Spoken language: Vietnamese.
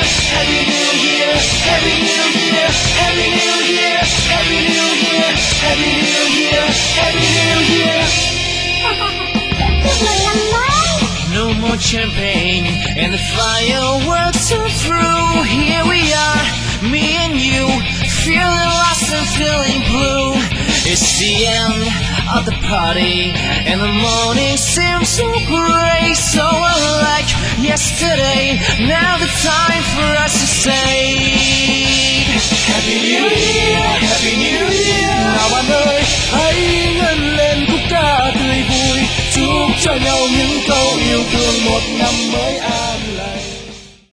Year, Happy New Year, Happy New Year, Happy New Year, Happy New Year, Happy New Year, Happy New Year. No more champagne and the fireworks are through. Here we are, me and you, feeling lost and feeling blue. It's the end of the party and the morning seems so gray, so unlike yesterday. Now the time for us to say Happy New Year, Happy New Year. Nào bạn ơi, hãy ngân lên khúc ca tươi vui, chúc cho nhau những câu yêu thương một năm mới an.